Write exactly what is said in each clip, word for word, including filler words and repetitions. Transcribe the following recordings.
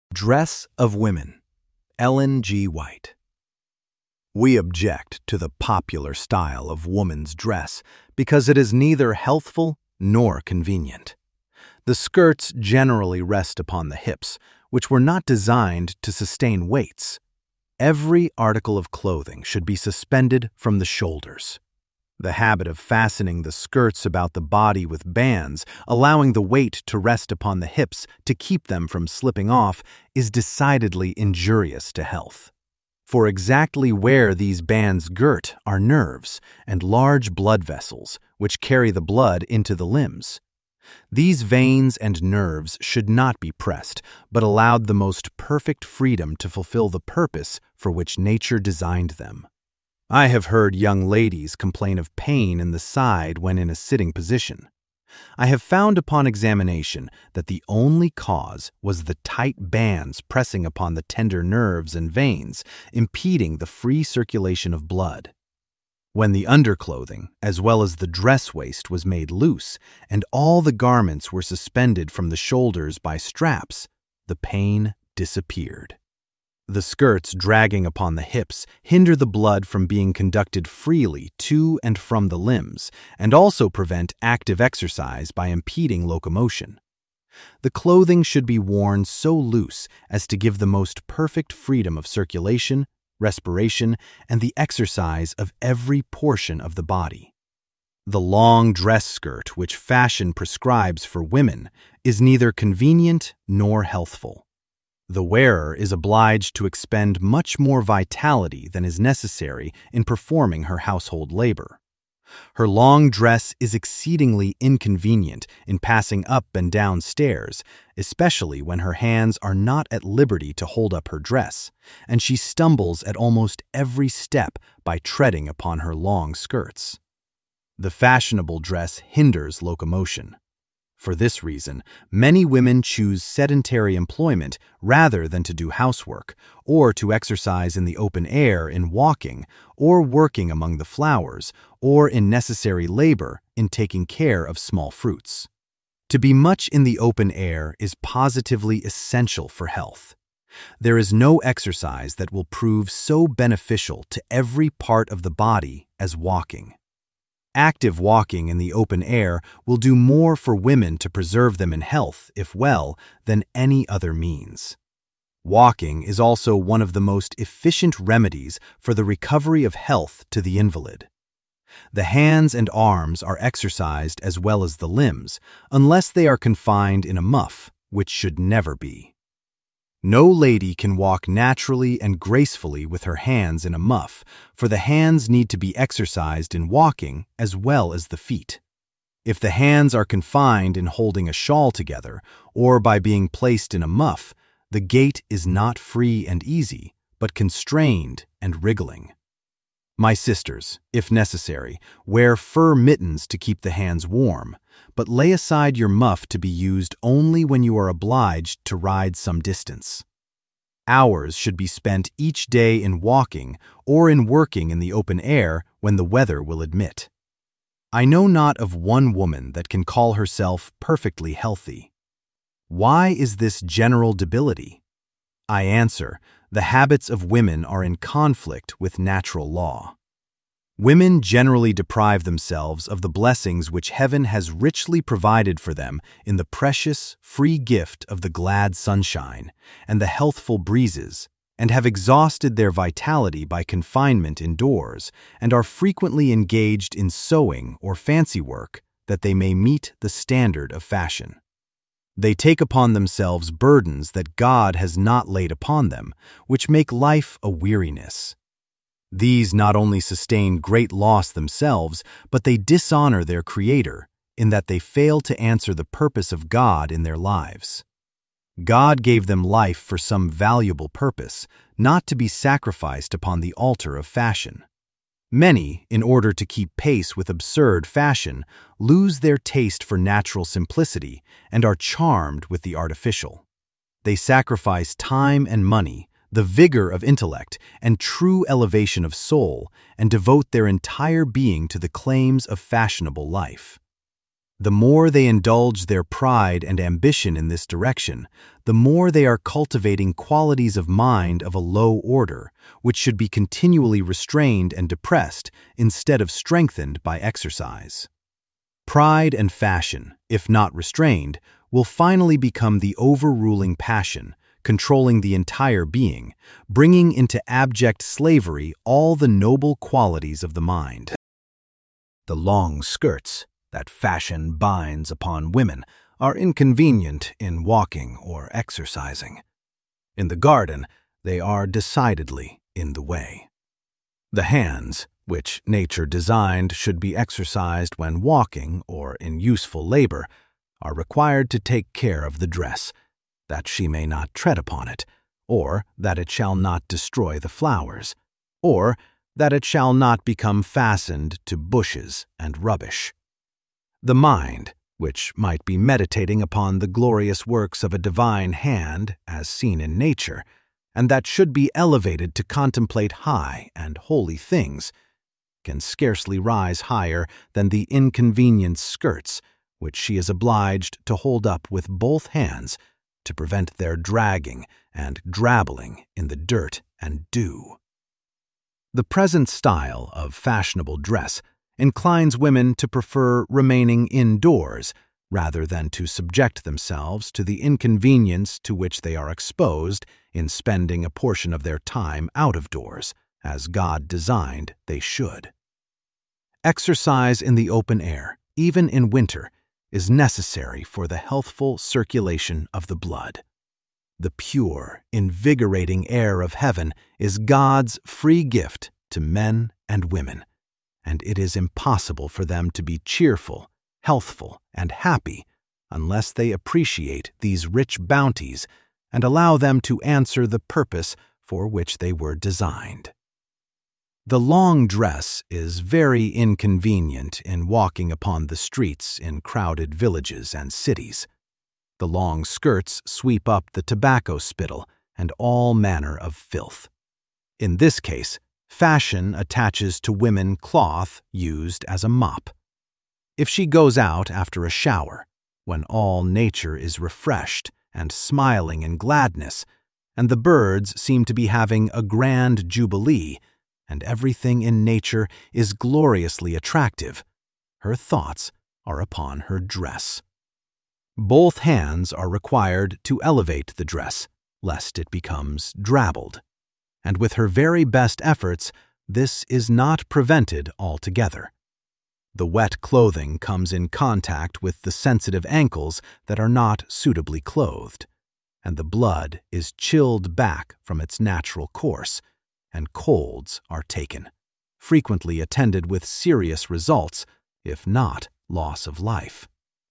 Dress of Women, Ellen G. White. We object to the popular style of woman's dress because it is neither healthful nor convenient. The skirts generally rest upon the hips, which were not designed to sustain weights. Every article of clothing should be suspended from the shoulders. The habit of fastening the skirts about the body with bands, allowing the weight to rest upon the hips to keep them from slipping off, is decidedly injurious to health. For exactly where these bands girt are nerves and large blood vessels, which carry the blood into the limbs. These veins and nerves should not be pressed, but allowed the most perfect freedom to fulfill the purpose for which nature designed them. I have heard young ladies complain of pain in the side when in a sitting position. I have found upon examination that the only cause was the tight bands pressing upon the tender nerves and veins, impeding the free circulation of blood. When the underclothing, as well as the dress waist, was made loose, and all the garments were suspended from the shoulders by straps, the pain disappeared. The skirts dragging upon the hips hinder the blood from being conducted freely to and from the limbs, and also prevent active exercise by impeding locomotion. The clothing should be worn so loose as to give the most perfect freedom of circulation, respiration, and the exercise of every portion of the body. The long dress skirt which fashion prescribes for women is neither convenient nor healthful. The wearer is obliged to expend much more vitality than is necessary in performing her household labor. Her long dress is exceedingly inconvenient in passing up and down stairs, especially when her hands are not at liberty to hold up her dress, and she stumbles at almost every step by treading upon her long skirts. The fashionable dress hinders locomotion. For this reason, many women choose sedentary employment rather than to do housework, or to exercise in the open air in walking, or working among the flowers, or in necessary labor in taking care of small fruits. To be much in the open air is positively essential for health. There is no exercise that will prove so beneficial to every part of the body as walking. Active walking in the open air will do more for women to preserve them in health, if well, than any other means. Walking is also one of the most efficient remedies for the recovery of health to the invalid. The hands and arms are exercised as well as the limbs, unless they are confined in a muff, which should never be. No lady can walk naturally and gracefully with her hands in a muff, for the hands need to be exercised in walking as well as the feet. If the hands are confined in holding a shawl together, or by being placed in a muff, the gait is not free and easy, but constrained and wriggling. My sisters, if necessary, wear fur mittens to keep the hands warm, but lay aside your muff to be used only when you are obliged to ride some distance. Hours should be spent each day in walking or in working in the open air when the weather will admit. I know not of one woman that can call herself perfectly healthy. Why is this general debility? I answer, the habits of women are in conflict with natural law. Women generally deprive themselves of the blessings which heaven has richly provided for them in the precious, free gift of the glad sunshine and the healthful breezes, and have exhausted their vitality by confinement indoors, and are frequently engaged in sewing or fancy work that they may meet the standard of fashion. They take upon themselves burdens that God has not laid upon them, which make life a weariness. These not only sustain great loss themselves, but they dishonor their Creator, in that they fail to answer the purpose of God in their lives. God gave them life for some valuable purpose, not to be sacrificed upon the altar of fashion. Many, in order to keep pace with absurd fashion, lose their taste for natural simplicity and are charmed with the artificial. They sacrifice time and money, the vigor of intellect, and true elevation of soul, and devote their entire being to the claims of fashionable life. The more they indulge their pride and ambition in this direction, the more they are cultivating qualities of mind of a low order, which should be continually restrained and depressed instead of strengthened by exercise. Pride and fashion, if not restrained, will finally become the overruling passion, controlling the entire being, bringing into abject slavery all the noble qualities of the mind. The long skirts that fashion binds upon women are inconvenient in walking or exercising. In the garden, they are decidedly in the way. The hands, which nature designed should be exercised when walking or in useful labor, are required to take care of the dress, that she may not tread upon it, or that it shall not destroy the flowers, or that it shall not become fastened to bushes and rubbish. The mind, which might be meditating upon the glorious works of a divine hand as seen in nature, and that should be elevated to contemplate high and holy things, can scarcely rise higher than the inconvenient skirts which she is obliged to hold up with both hands to prevent their dragging and drabbling in the dirt and dew. The present style of fashionable dress inclines women to prefer remaining indoors rather than to subject themselves to the inconvenience to which they are exposed in spending a portion of their time out of doors, as God designed they should. Exercise in the open air, even in winter, is necessary for the healthful circulation of the blood. The pure, invigorating air of heaven is God's free gift to men and women, and it is impossible for them to be cheerful, healthful, and happy unless they appreciate these rich bounties and allow them to answer the purpose for which they were designed. The long dress is very inconvenient in walking upon the streets in crowded villages and cities. The long skirts sweep up the tobacco spittle and all manner of filth. In this case, fashion attaches to women cloth used as a mop. If she goes out after a shower, when all nature is refreshed and smiling in gladness, and the birds seem to be having a grand jubilee, and everything in nature is gloriously attractive, her thoughts are upon her dress. Both hands are required to elevate the dress, lest it becomes drabbled, and with her very best efforts, this is not prevented altogether. The wet clothing comes in contact with the sensitive ankles that are not suitably clothed, and the blood is chilled back from its natural course, and colds are taken, frequently attended with serious results, if not loss of life.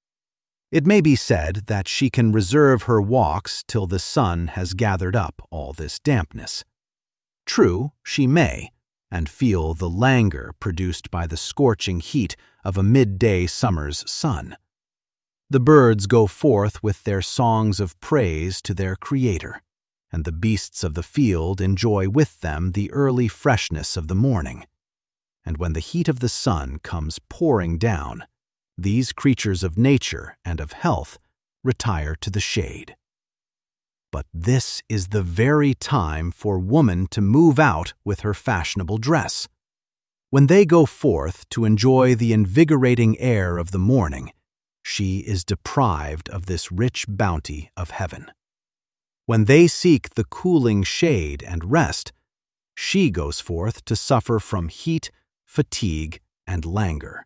It may be said that she can reserve her walks till the sun has gathered up all this dampness. True, she may, and feel the languor produced by the scorching heat of a midday summer's sun. The birds go forth with their songs of praise to their Creator, and the beasts of the field enjoy with them the early freshness of the morning. And when the heat of the sun comes pouring down, these creatures of nature and of health retire to the shade. But this is the very time for woman to move out with her fashionable dress. When they go forth to enjoy the invigorating air of the morning, she is deprived of this rich bounty of heaven. When they seek the cooling shade and rest, she goes forth to suffer from heat, fatigue, and languor.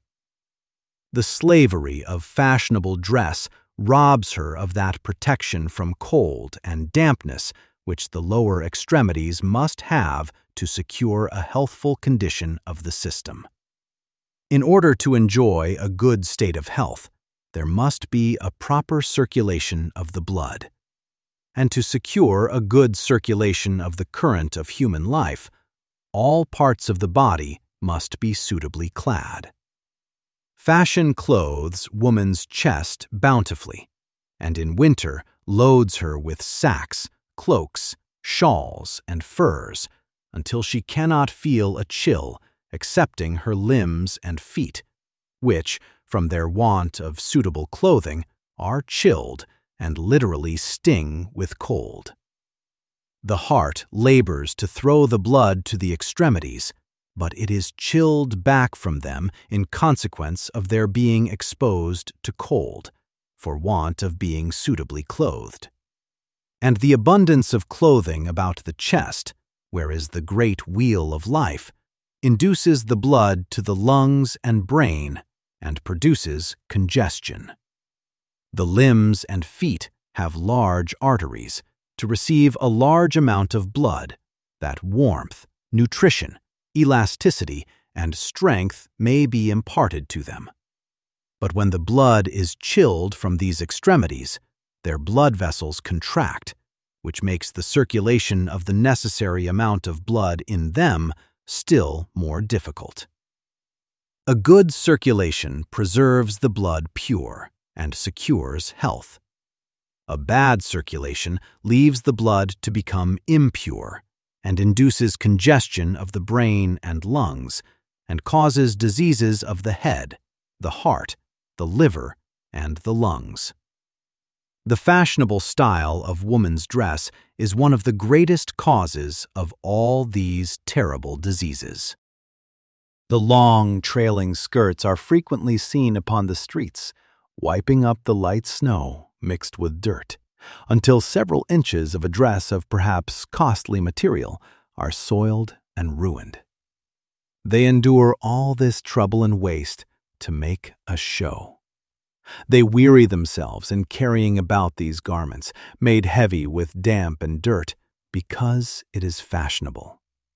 The slavery of fashionable dress robs her of that protection from cold and dampness which the lower extremities must have to secure a healthful condition of the system. In order to enjoy a good state of health, there must be a proper circulation of the blood. And to secure a good circulation of the current of human life, all parts of the body must be suitably clad. Fashion clothes woman's chest bountifully, and in winter loads her with sacks, cloaks, shawls, and furs, until she cannot feel a chill excepting her limbs and feet, which, from their want of suitable clothing, are chilled and literally sting with cold. The heart labors to throw the blood to the extremities, but it is chilled back from them in consequence of their being exposed to cold, for want of being suitably clothed. And the abundance of clothing about the chest, where is the great wheel of life, induces the blood to the lungs and brain and produces congestion. The limbs and feet have large arteries to receive a large amount of blood, that warmth, nutrition, elasticity, and strength may be imparted to them. But when the blood is chilled from these extremities, their blood vessels contract, which makes the circulation of the necessary amount of blood in them still more difficult. A good circulation preserves the blood pure and secures health. A bad circulation leaves the blood to become impure and induces congestion of the brain and lungs and causes diseases of the head, the heart, the liver, and the lungs. The fashionable style of woman's dress is one of the greatest causes of all these terrible diseases. The long, trailing skirts are frequently seen upon the streets, wiping up the light snow mixed with dirt, until several inches of a dress of perhaps costly material are soiled and ruined. They endure all this trouble and waste to make a show. They weary themselves in carrying about these garments, made heavy with damp and dirt, because it is fashionable.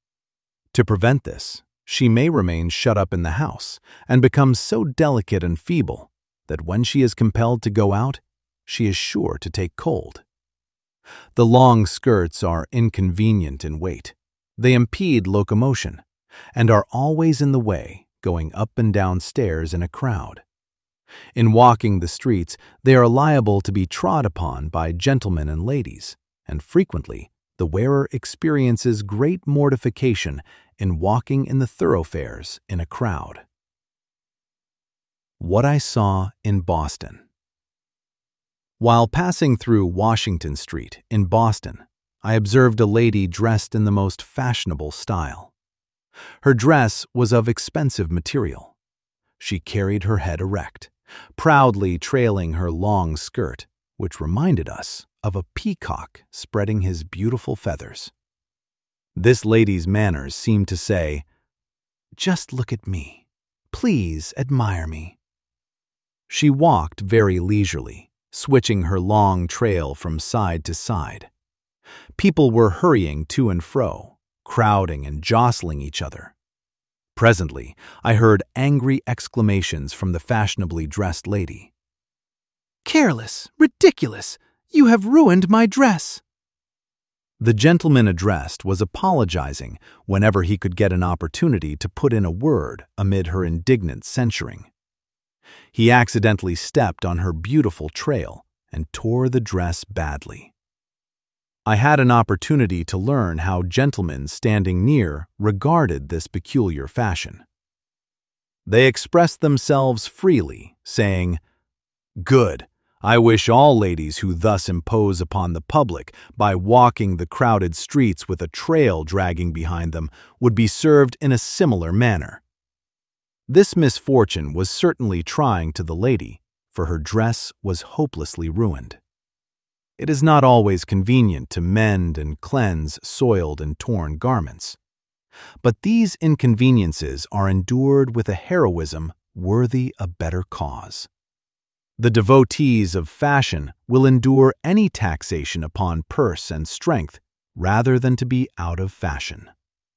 To prevent this, she may remain shut up in the house and become so delicate and feeble that when she is compelled to go out, she is sure to take cold. The long skirts are inconvenient in weight. They impede locomotion and are always in the way going up and down stairs in a crowd. In walking the streets, they are liable to be trod upon by gentlemen and ladies, and frequently the wearer experiences great mortification in walking in the thoroughfares in a crowd. What I saw in Boston. While passing through Washington Street in Boston, I observed a lady dressed in the most fashionable style. Her dress was of expensive material. She carried her head erect, proudly trailing her long skirt, which reminded us of a peacock spreading his beautiful feathers. This lady's manners seemed to say, "Just look at me. Please admire me." She walked very leisurely, switching her long trail from side to side. People were hurrying to and fro, crowding and jostling each other. Presently, I heard angry exclamations from the fashionably dressed lady. "Careless! Ridiculous! You have ruined my dress!" The gentleman addressed was apologizing whenever he could get an opportunity to put in a word amid her indignant censuring. He accidentally stepped on her beautiful trail and tore the dress badly. I had an opportunity to learn how gentlemen standing near regarded this peculiar fashion. They expressed themselves freely, saying, "Good! I wish all ladies who thus impose upon the public by walking the crowded streets with a trail dragging behind them would be served in a similar manner." This misfortune was certainly trying to the lady, for her dress was hopelessly ruined. It is not always convenient to mend and cleanse soiled and torn garments, but these inconveniences are endured with a heroism worthy a better cause. The devotees of fashion will endure any taxation upon purse and strength rather than to be out of fashion.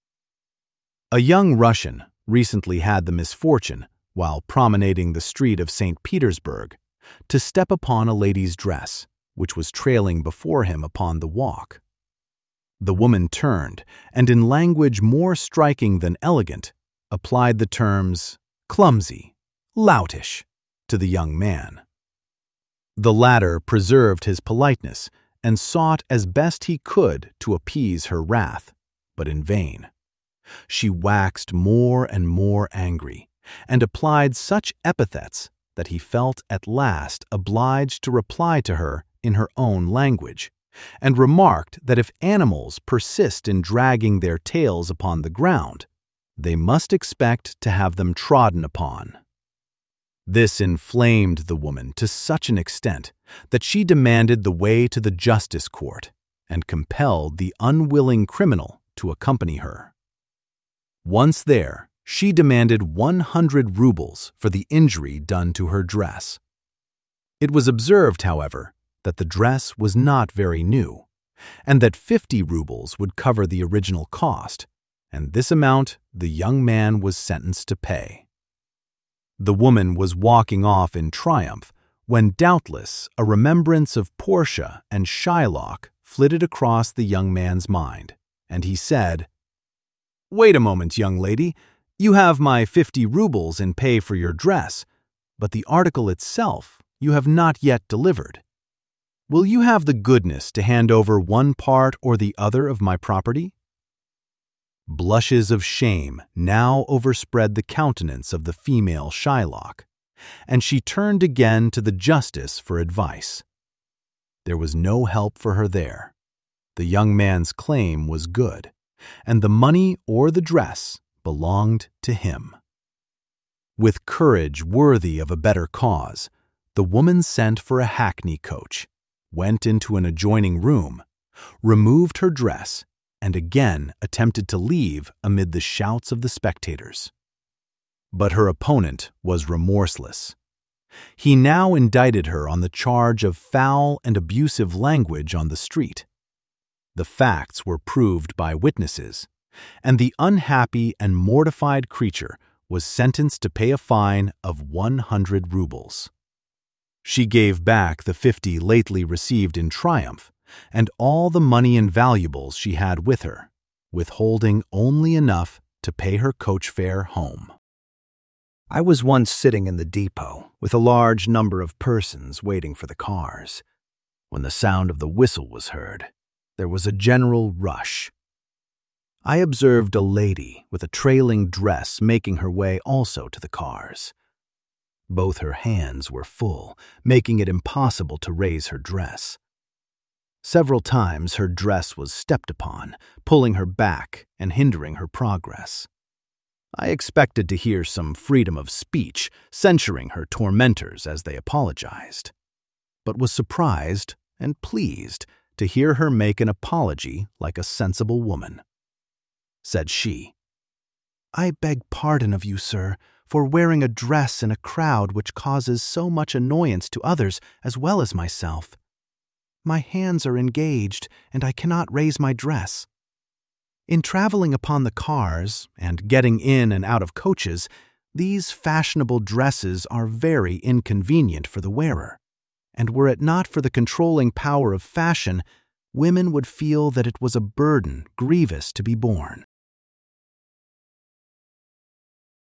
A young Russian recently had the misfortune, while promenading the street of Saint Petersburg, to step upon a lady's dress, which was trailing before him upon the walk. The woman turned, and in language more striking than elegant, applied the terms clumsy, loutish, to the young man. The latter preserved his politeness and sought as best he could to appease her wrath, but in vain. She waxed more and more angry, and applied such epithets that he felt at last obliged to reply to her in her own language, and remarked that if animals persist in dragging their tails upon the ground, they must expect to have them trodden upon. This inflamed the woman to such an extent that she demanded the way to the justice court and compelled the unwilling criminal to accompany her. Once there, she demanded one hundred rubles for the injury done to her dress. It was observed, however, that the dress was not very new, and that fifty rubles would cover the original cost, and this amount the young man was sentenced to pay. The woman was walking off in triumph when doubtless a remembrance of Portia and Shylock flitted across the young man's mind, and he said, "Wait a moment, young lady. You have my fifty rubles in pay for your dress, but the article itself you have not yet delivered. Will you have the goodness to hand over one part or the other of my property?" Blushes of shame now overspread the countenance of the female Shylock, and she turned again to the justice for advice. There was no help for her there. The young man's claim was good, and the money or the dress belonged to him. With courage worthy of a better cause, the woman sent for a hackney coach, went into an adjoining room, removed her dress, and again attempted to leave amid the shouts of the spectators. But her opponent was remorseless. He now indicted her on the charge of foul and abusive language on the street. The facts were proved by witnesses, and the unhappy and mortified creature was sentenced to pay a fine of one hundred rubles. She gave back the fifty lately received in triumph, and all the money and valuables she had with her, withholding only enough to pay her coach fare home. I was once sitting in the depot with a large number of persons waiting for the cars. When the sound of the whistle was heard, there was a general rush. I observed a lady with a trailing dress making her way also to the cars. Both her hands were full, making it impossible to raise her dress. Several times her dress was stepped upon, pulling her back and hindering her progress. I expected to hear some freedom of speech censuring her tormentors as they apologized, but was surprised and pleased to hear her make an apology like a sensible woman. Said she, "I beg pardon of you, sir, for wearing a dress in a crowd which causes so much annoyance to others as well as myself. My hands are engaged, and I cannot raise my dress. In traveling upon the cars and getting in and out of coaches, these fashionable dresses are very inconvenient for the wearer, and were it not for the controlling power of fashion, women would feel that it was a burden grievous to be borne.